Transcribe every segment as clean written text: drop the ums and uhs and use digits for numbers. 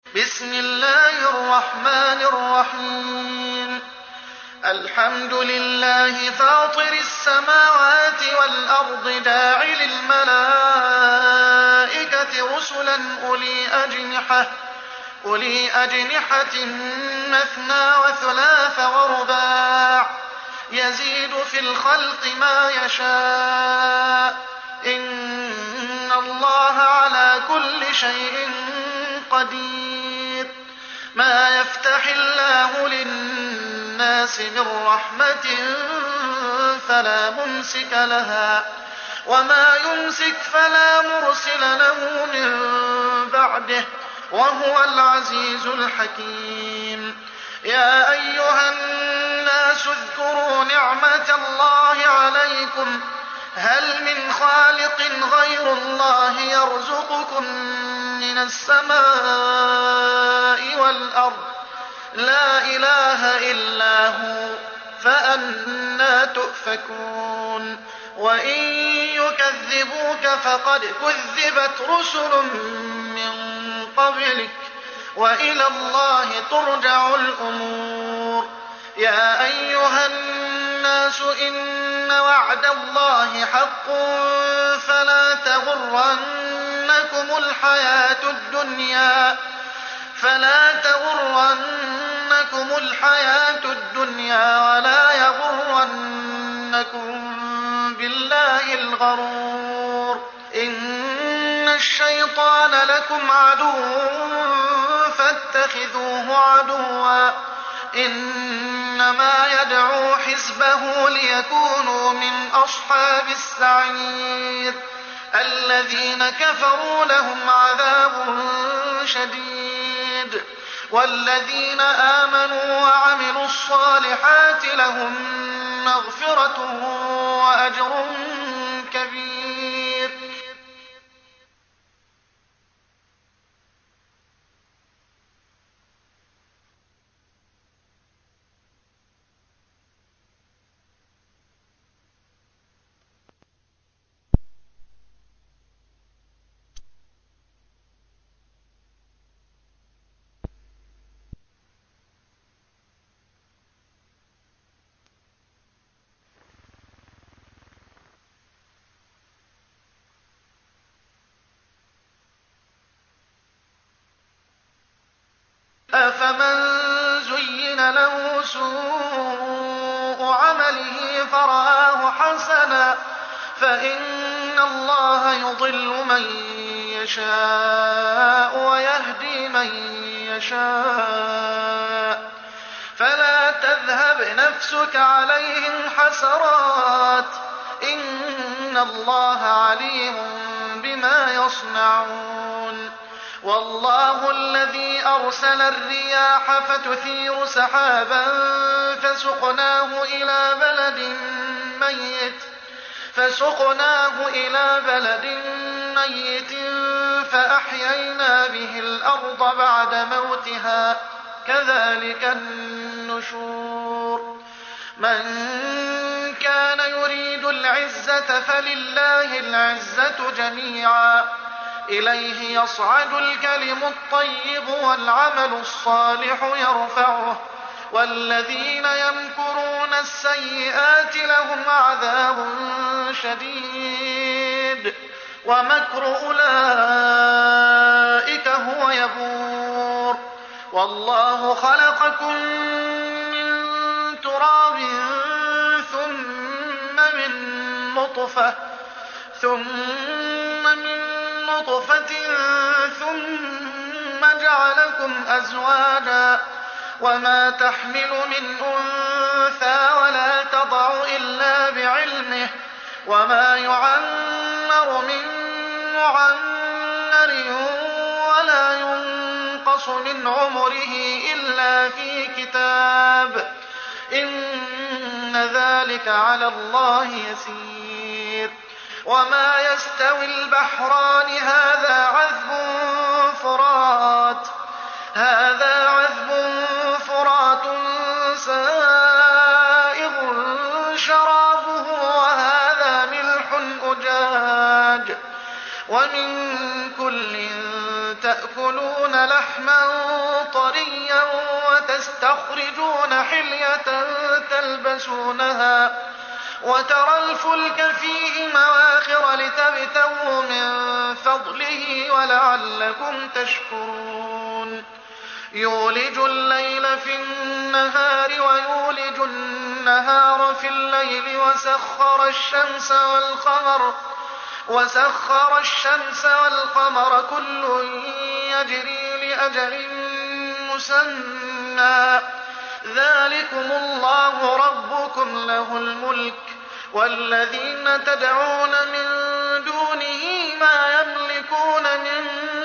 بسم الله الرحمن الرحيم الحمد لله فاطر السماوات والأرض جاعل الملائكة رسلا أولي أجنحة مثنى وثلاث ورباع يزيد في الخلق ما يشاء إن الله على كل شيء قدير. ما يفتح الله للناس من رحمة فلا ممسك لها وما يمسك فلا مرسل له من بعده وهو العزيز الحكيم. يا أيها الناس اذكروا نعمة الله عليكم هل من خالق غير الله يرزقكم من السماء والأرض لا إله إلا هو فأنى تؤفكون. وإن يكذبوك فقد كذبت رسل من قبلك وإلى الله ترجع الأمور. يا أيها الناس إن وعد الله حق فلا تغرنكم الحياة الدنيا ولا يغرنكم بالله الغرور. إن الشيطان لكم عدو فاتخذوه عدوا إنما يدعو حزبه ليكونوا من أصحاب السعير. الذين كفروا لهم عذاب شديد والذين آمنوا وعملوا الصالحات لهم مغفرة وأجر كبير. أفمن زين له سوء عمله فرآه حسنا فإن الله يضل من يشاء ويهدي من يشاء فلا تذهب نفسك عليهم حسرات إن الله عليم بما يصنعون. والله الذي أرسل الرياح فتثير سحابا فسقناه إلى بلد ميت فأحيينا به الأرض بعد موتها كذلك النشور. من كان يريد العزة فلله العزة جميعا إليه يصعد الكلم الطيب والعمل الصالح يرفعه والذين يمكرون السيئات لهم عذاب شديد ومكر أولئك هو يبور. والله خلقكم من تراب ثم من نطفة ثم جعلكم أزواجا وما تحمل من أنثى ولا تضع إلا بعلمه وما يعمر من معمر ولا ينقص من عمره إلا في كتاب إن ذلك على الله يسير. وما يستوي البحران هذا عذب فرات سائغ شرابه وهذا ملح أجاج ومن كل تأكلون لحما طريا وتستخرجون حلية تلبسونها وترى الفلك فيه مواخر لتبتغوا من فضله ولعلكم تشكرون يولج الليل في النهار ويولج النهار في الليل وسخر الشمس والقمر كل يجري لأجل مسمى ذلكم الله ربكم له الملك والذين تدعون من دونه ما يملكون من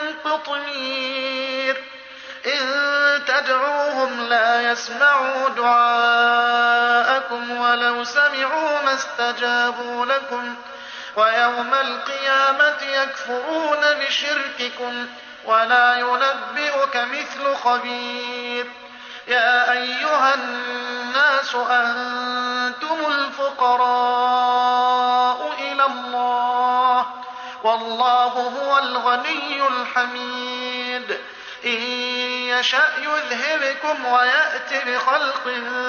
قطمير إن تدعوهم لا يسمعوا دعاءكم ولو سمعوا ما استجابوا لكم ويوم القيامة يكفرون بشرككم ولا ينبئك مثل خبير يا أيها الناس أنتم الفقراء إلى الله والله هو الغني الحميد إن يشأ يذهبكم ويأت بخلق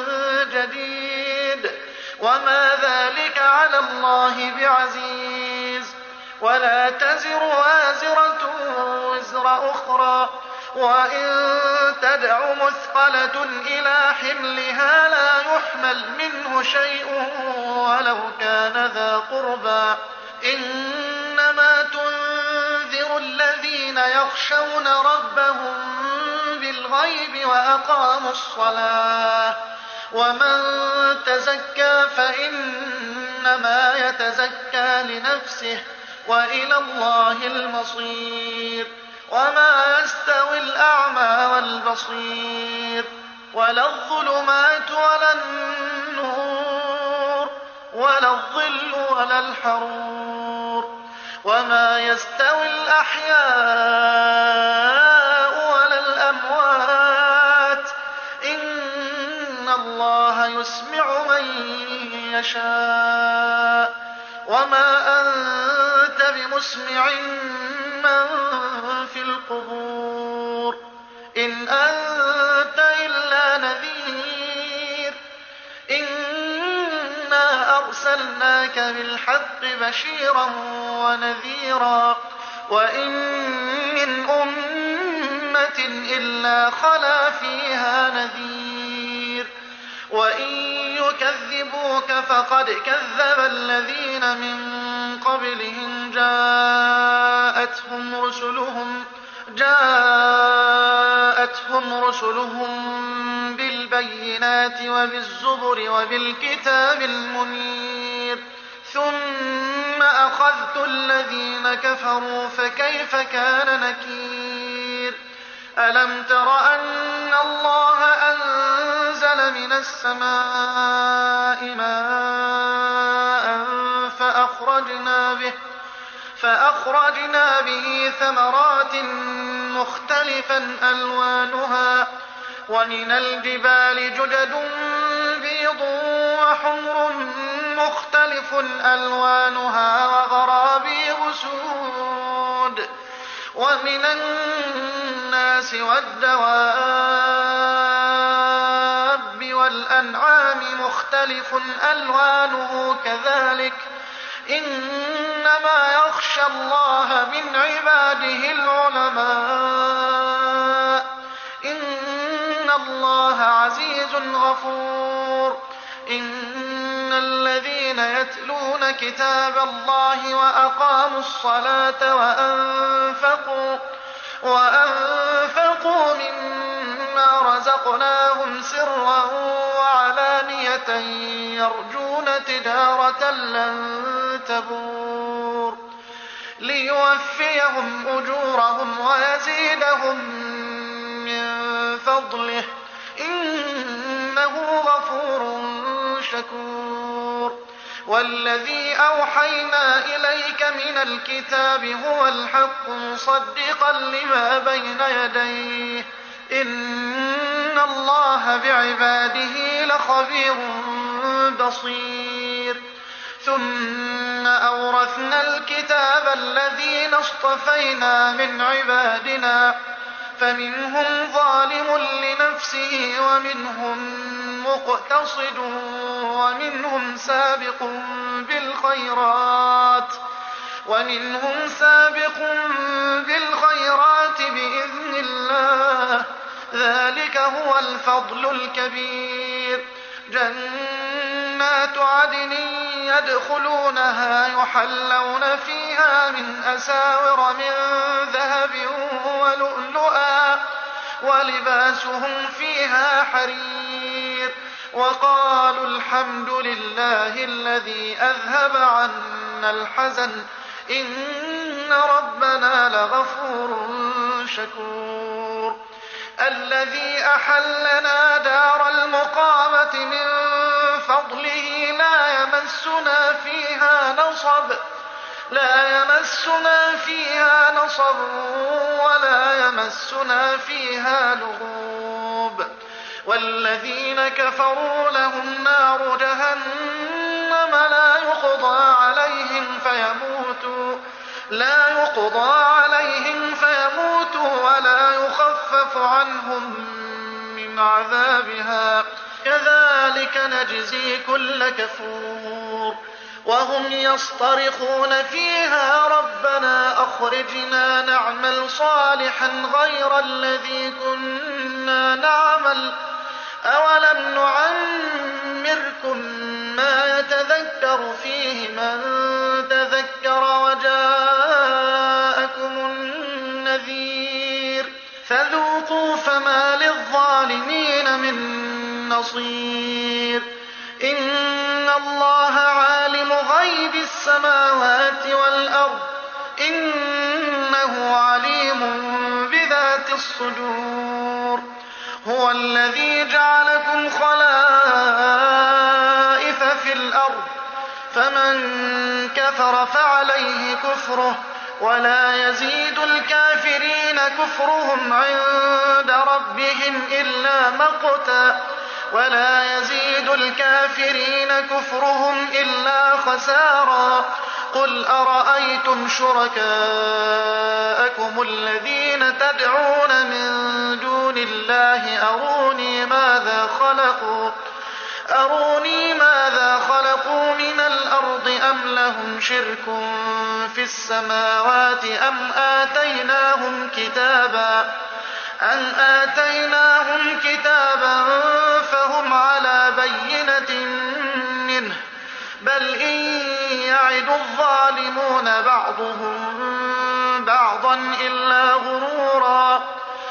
جديد وما ذلك على الله بعزيز ولا تزر وازرة وزر أخرى وإن تدع مثقلة إلى حملها لا يحمل منه شيء ولو كان ذا قربى إنما تنذر الذين يخشون ربهم بالغيب وأقاموا الصلاة ومن تزكى فإنما يتزكى لنفسه وإلى الله المصير وما يستوي الأعمى والبصير ولا الظلمات ولا النور ولا الظل ولا الحرور وما يستوي الأحياء ولا الأموات إن الله يسمع من يشاء وما أنت بمسمع من في القبور إن أنت إلا نذير إنا أرسلناك بالحق بشيرا ونذيرا وإن من أمة إلا خلا فيها نذير وإن يكذبوك فقد كذب الذين من قبلهم جاءتهم رسلهم بالبينات وبالزبر وبالكتاب المنير ثم أخذت الذين كفروا فكيف كان نكير ألم تر أن الله أنزل من السماء ماء فأخرجنا به ثمرات مختلفا ألوانها ومن الجبال جدد بيض وحمر مختلف ألوانها وغرابيب سود ومن الناس والدواب والأنعام مختلف ألوانه كذلك إنما يخشى الله من عباده العلماء إن الله عزيز غفور إن الذين يتلون كتاب الله وأقاموا الصلاة وأنفقوا مما رزقناهم سرا وعلانية يرجون تجارة لن تبور ليوفيهم أجورهم ويزيدهم من فضله إنه غفور شكور والذي أوحينا إليك من الكتاب هو الحق مصدقا لما بين يديه إن الله بعباده لخبير بصير ثم أورثنا الكتاب الذين اصطفينا من عبادنا فمنهم ظالم لنفسه مقتصد ومنهم سابق بالخيرات بإذن الله. ذلك هو الفضل الكبير. جنات عدن يدخلونها يحلون فيها من أساور من ذهب ولؤلؤا ولباسهم فيها حرير. وقالوا الحمد لله الذي أذهب عنا الحزن إن ربنا لغفور شكور. الذي أحلنا دار المقامة من فضله لا يمسنا فيها نصب ولا يمسنا فيها لغوب. والذين كفروا لهم نار جهنم لا يقضى عليهم فيموتوا ولا يخفف عنهم من عذابها كذلك نجزي كل كفور. وهم يصطرخون فيها ربنا أخرجنا نعمل صالحا غير الذي كنا نعمل أولم نعمركم ما يتذكر فيه من تذكر وجاءكم النذير فذوقوا فما للظالمين من نصير. إن الله عالم غيب السماوات والأرض إنه عليم بذات الصدور. هو الذي جعلكم خلائف في الأرض فمن كفر فعليه كفره ولا يزيد الكافرين كفرهم عند ربهم إلا خسارا. قل أرأيتم شركاءكم الذين تدعون من دون الله أروني ماذا خلقوا من الأرض أم لهم شرك في السماوات أم آتيناهم كتابا فهم على بينة منه بل إن يعد الظالمون بعضهم بعضا إلا غرورا.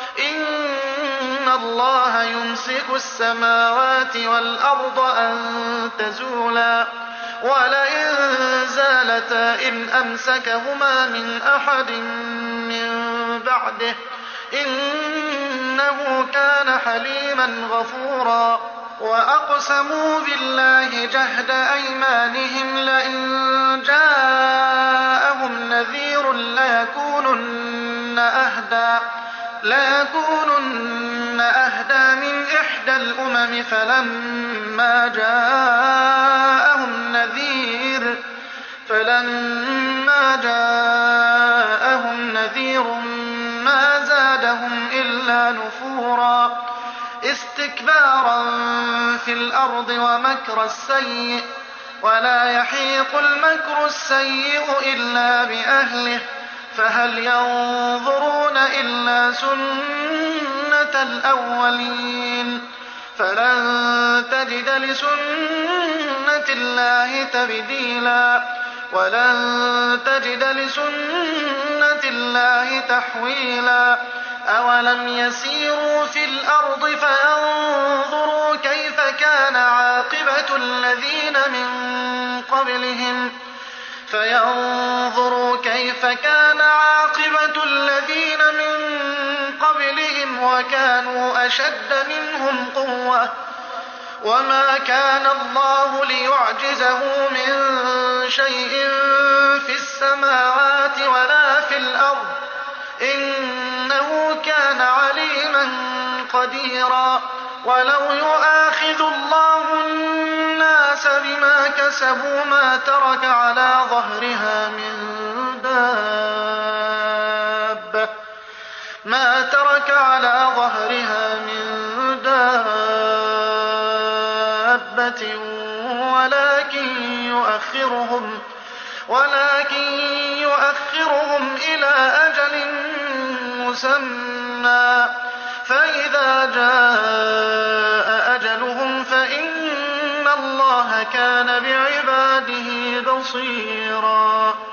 إن الله يمسك السماوات والأرض أن تزولا ولئن زالتا إن أمسكهما من أحد من بعده إنه كان حليما غفورا. وأقسموا بالله جهد أيمانهم لئن جاءهم نذير ليكونن أهدى من إحدى الأمم فلما جاءهم نذير ما زادهم إلا نفورا. استكبارا في الأرض ومكر السيء ولا يحيق المكر السيء إلا بأهله فهل ينظرون إلا سنة الأولين فلن تجد لسنة الله تبديلا ولن تجد لسنة الله تحويلا. أولم يسيروا في الأرض فينظروا كيف كان عاقبة الذين من قبلهم وكانوا أشد منهم قوة وما كان الله ليعجزه من شيء في السماوات ولا في الأرض إنه كان عليما قديرا. ولو يؤاخذ الله الناس بما كسبوا ما ترك على ما ترك على ظهرها من دابة ولكن يؤخرهم إلى أجل مسمى فإذا جاء أجلهم فإن الله كان بعباده بصيرا